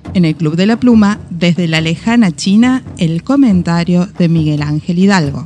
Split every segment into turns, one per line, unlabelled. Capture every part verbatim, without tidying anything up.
En el Club de la Pluma, desde la lejana China, el comentario de Miguel Ángel Hidalgo.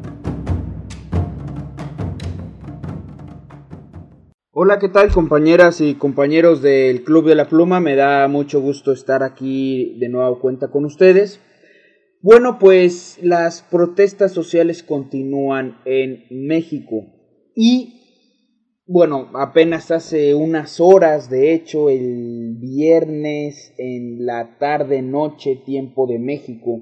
Hola, ¿qué tal, compañeras y compañeros del Club de la Pluma? Me da mucho gusto estar aquí de nuevo cuenta con ustedes. Bueno, pues las protestas sociales continúan en México y bueno, apenas hace unas horas, de hecho, el viernes en la tarde-noche, tiempo de México,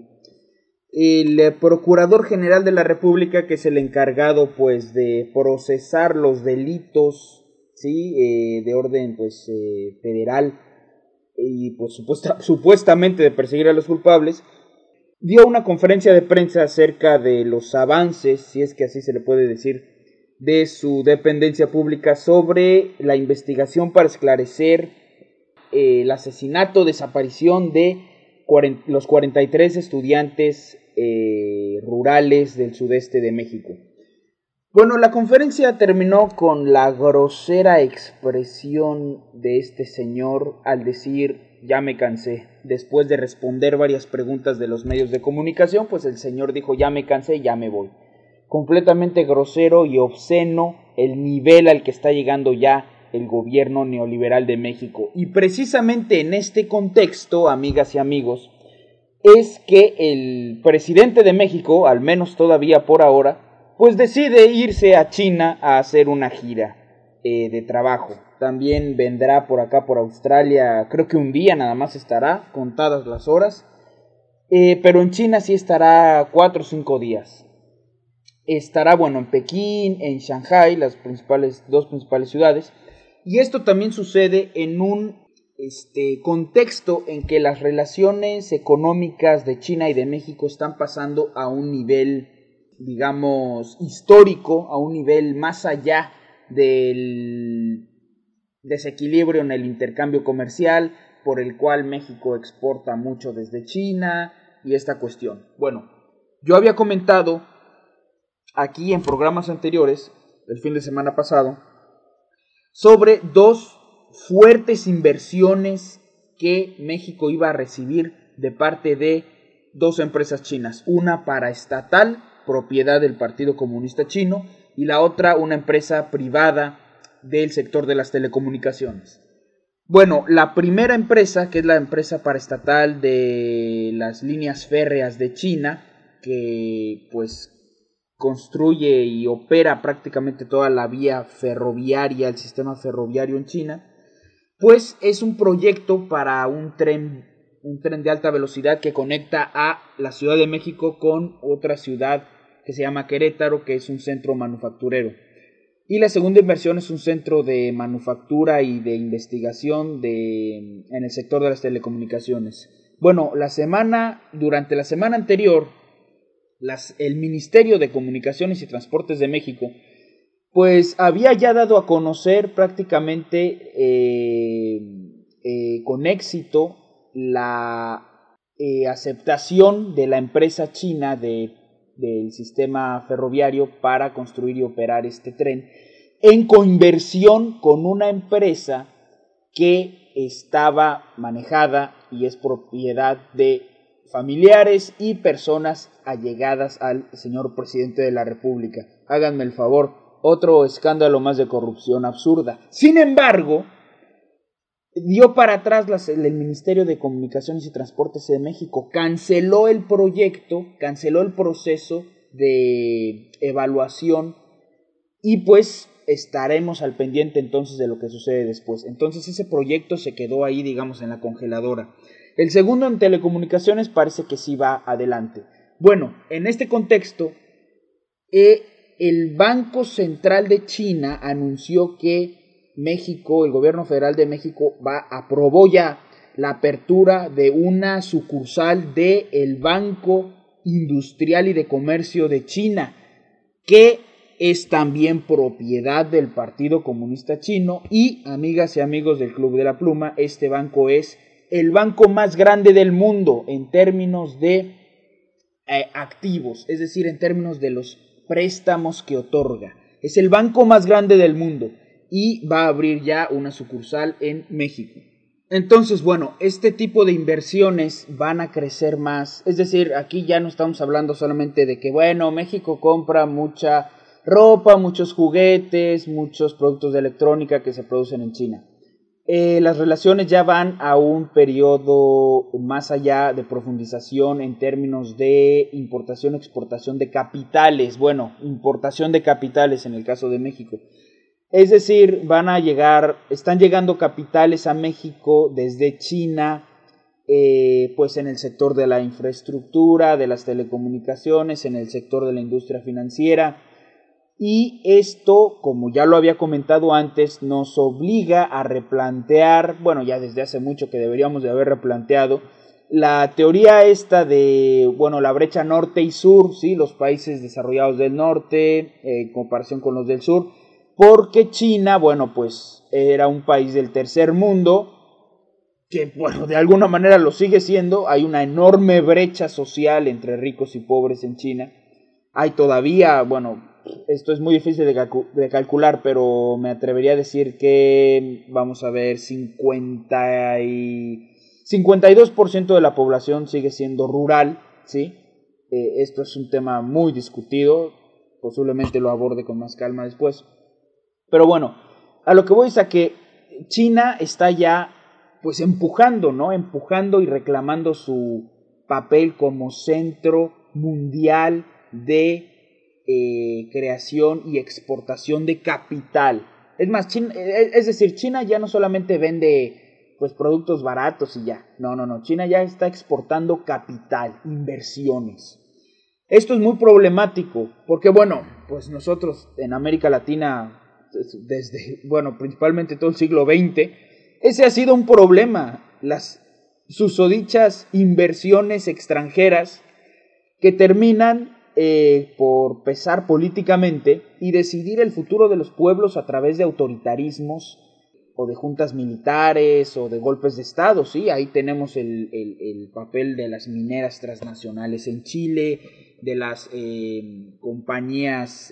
el Procurador General de la República, que es el encargado, pues, de procesar los delitos, ¿sí?, eh, de orden, pues, eh, federal y, pues, supuesta, supuestamente de perseguir a los culpables, dio una conferencia de prensa acerca de los avances, si es que así se le puede decir, de su dependencia pública sobre la investigación para esclarecer eh, el asesinato, desaparición de cuarenta, los cuarenta y tres estudiantes eh, rurales del sudeste de México. Bueno, la conferencia terminó con la grosera expresión de este señor al decir: ya me cansé. Después de responder varias preguntas de los medios de comunicación, pues el señor dijo: ya me cansé, ya me voy. Completamente grosero y obsceno el nivel al que está llegando ya el gobierno neoliberal de México. Y precisamente en este contexto, amigas y amigos, es que el presidente de México, al menos todavía por ahora, pues decide irse a China a hacer una gira eh, de trabajo. También vendrá por acá, por Australia, creo que un día nada más estará, contadas las horas, eh, pero en China sí estará cuatro o cinco días. Estará, bueno, en Pekín, en Shanghái, las principales, dos principales ciudades, y esto también sucede en un este, contexto en que las relaciones económicas de China y de México están pasando a un nivel, digamos, histórico, a un nivel más allá del desequilibrio en el intercambio comercial, por el cual México exporta mucho desde China, y esta cuestión. Bueno, yo había comentado aquí en programas anteriores, el fin de semana pasado, sobre dos fuertes inversiones que México iba a recibir de parte de dos empresas chinas, una paraestatal, propiedad del Partido Comunista Chino, y la otra una empresa privada del sector de las telecomunicaciones. Bueno, la primera empresa, que es la empresa paraestatal de las líneas férreas de China, que pues construye y opera prácticamente toda la vía ferroviaria, el sistema ferroviario en China, pues es un proyecto para un tren, un tren de alta velocidad que conecta a la Ciudad de México con otra ciudad que se llama Querétaro, que es un centro manufacturero. Y la segunda inversión es un centro de manufactura y de investigación de, en el sector de las telecomunicaciones. Bueno, la semana, durante la semana anterior, Las, el Ministerio de Comunicaciones y Transportes de México pues había ya dado a conocer prácticamente eh, eh, con éxito la eh, aceptación de la empresa china de, del sistema ferroviario para construir y operar este tren en coinversión con una empresa que estaba manejada y es propiedad de familiares y personas allegadas al señor presidente de la República. Háganme el favor, otro escándalo más de corrupción absurda. Sin embargo, dio para atrás las, el Ministerio de Comunicaciones y Transportes de México, canceló el proyecto, canceló el proceso de evaluación y pues estaremos al pendiente entonces de lo que sucede después. Entonces ese proyecto se quedó ahí, digamos, en la congeladora. El segundo, en telecomunicaciones, parece que sí va adelante. Bueno, en este contexto, eh, el Banco Central de China anunció que México, el gobierno federal de México, va, aprobó ya la apertura de una sucursal del Banco Industrial y de Comercio de China, que es también propiedad del Partido Comunista Chino. Y, amigas y amigos del Club de la Pluma, este banco es el banco más grande del mundo en términos de eh, activos, es decir, en términos de los préstamos que otorga. Es el banco más grande del mundo y va a abrir ya una sucursal en México. Entonces, bueno, este tipo de inversiones van a crecer más. Es decir, aquí ya no estamos hablando solamente de que, bueno, México compra mucha ropa, muchos juguetes, muchos productos de electrónica que se producen en China. Eh, las relaciones ya van a un periodo más allá de profundización en términos de importación, exportación de capitales. Bueno, importación de capitales en el caso de México. Es decir, van a llegar, están llegando capitales a México desde China, eh, pues en el sector de la infraestructura, de las telecomunicaciones, en el sector de la industria financiera. Y esto, como ya lo había comentado antes, nos obliga a replantear, bueno, ya desde hace mucho que deberíamos de haber replanteado, la teoría esta de, bueno, la brecha norte y sur, ¿sí? Los países desarrollados del norte, eh, en comparación con los del sur, porque China, bueno, pues era un país del tercer mundo, que, bueno, de alguna manera lo sigue siendo. Hay una enorme brecha social entre ricos y pobres en China. Hay todavía, bueno, esto es muy difícil de, calcu de calcular, pero me atrevería a decir que, vamos a ver, cincuenta y, cincuenta y dos por ciento de la población sigue siendo rural, ¿sí? Eh, esto es un tema muy discutido, posiblemente lo aborde con más calma después. Pero bueno, a lo que voy es a que China está ya pues empujando, ¿no? Empujando y reclamando su papel como centro mundial de eh, creación y exportación de capital. Es más, China, es decir, China ya no solamente vende pues productos baratos y ya. No, no, no. China ya está exportando capital, inversiones. Esto es muy problemático porque, bueno, pues nosotros en América Latina, desde, bueno, principalmente todo el siglo veinte, ese ha sido un problema, las susodichas inversiones extranjeras que terminan eh, por pesar políticamente y decidir el futuro de los pueblos a través de autoritarismos o de juntas militares o de golpes de estado, ¿sí? Ahí tenemos el, el, el papel de las mineras transnacionales en Chile, de las eh, compañías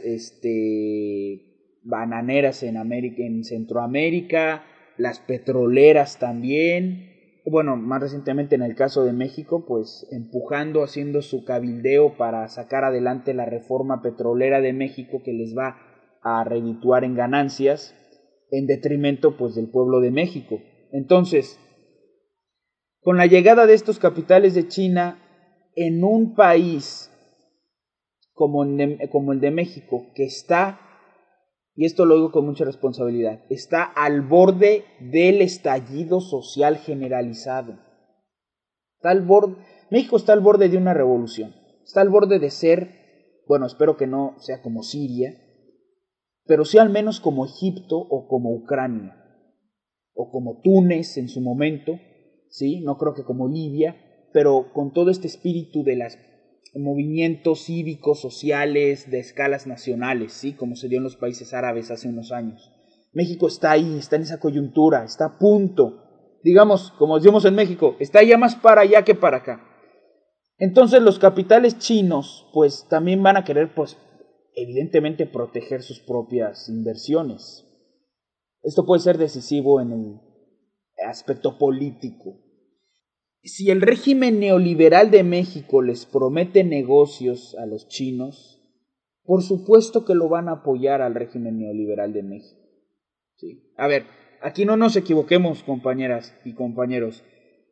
este, bananeras en, América, en Centroamérica, las petroleras también. Bueno, más recientemente en el caso de México, pues empujando, haciendo su cabildeo para sacar adelante la reforma petrolera de México que les va a redituar en ganancias, en detrimento pues del pueblo de México. Entonces, con la llegada de estos capitales de China en un país como, en, como el de México, que está, y esto lo digo con mucha responsabilidad, está al borde del estallido social generalizado. Está al borde, México está al borde de una revolución, está al borde de ser, bueno, espero que no sea como Siria, pero sí al menos como Egipto o como Ucrania, o como Túnez en su momento, ¿sí? No creo que como Libia, pero con todo este espíritu de los movimientos cívicos, sociales, de escalas nacionales, ¿sí? Como se dio en los países árabes hace unos años. México está ahí, está en esa coyuntura, está a punto, digamos, como decimos en México, está ya más para allá que para acá. Entonces los capitales chinos, pues también van a querer, pues, evidentemente proteger sus propias inversiones. Esto puede ser decisivo en el aspecto político. Si el régimen neoliberal de México les promete negocios a los chinos, por supuesto que lo van a apoyar al régimen neoliberal de México. ¿Sí? A ver, aquí no nos equivoquemos, compañeras y compañeros.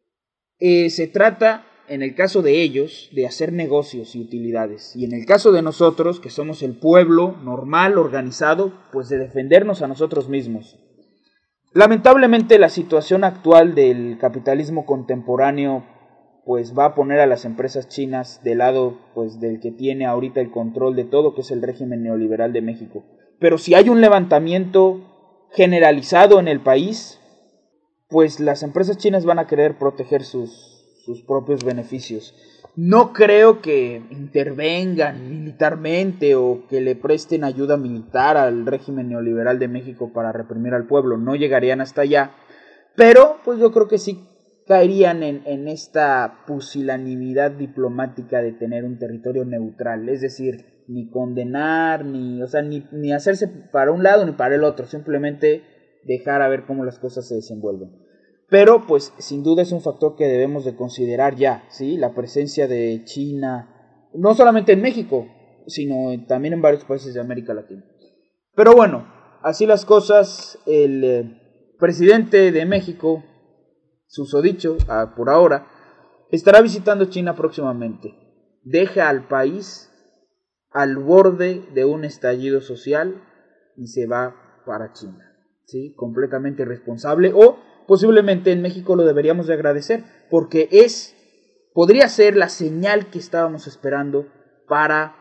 Eh, se trata, en el caso de ellos, de hacer negocios y utilidades. Y en el caso de nosotros, que somos el pueblo normal, organizado, pues de defendernos a nosotros mismos. Lamentablemente la situación actual del capitalismo contemporáneo pues va a poner a las empresas chinas del lado pues del que tiene ahorita el control de todo, que es el régimen neoliberal de México. Pero si hay un levantamiento generalizado en el país, pues las empresas chinas van a querer proteger sus, sus propios beneficios. No creo que intervengan militarmente o que le presten ayuda militar al régimen neoliberal de México para reprimir al pueblo. No llegarían hasta allá. Pero pues yo creo que sí caerían en, en esta pusilanimidad diplomática de tener un territorio neutral. Es decir, ni condenar, ni, o sea, ni, ni hacerse para un lado ni para el otro. Simplemente dejar a ver cómo las cosas se desenvuelven. pero pues sin duda es un factor que debemos de considerar ya, ¿sí? La presencia de China, no solamente en México, sino también en varios países de América Latina. Pero bueno, así las cosas, el eh, presidente de México, susodicho, ah, por ahora, estará visitando China próximamente. Deja al país al borde de un estallido social y se va para China, ¿sí? Completamente irresponsable, o posiblemente en México lo deberíamos de agradecer, porque es, podría ser la señal que estábamos esperando para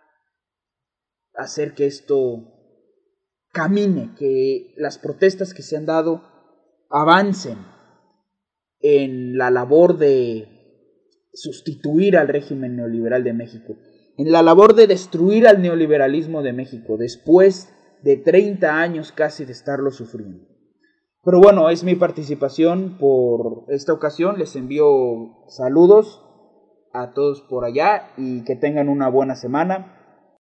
hacer que esto camine, que las protestas que se han dado avancen en la labor de sustituir al régimen neoliberal de México, en la labor de destruir al neoliberalismo de México, después de treinta años casi de estarlo sufriendo. Pero bueno, es mi participación por esta ocasión. Les envío saludos a todos por allá y que tengan una buena semana.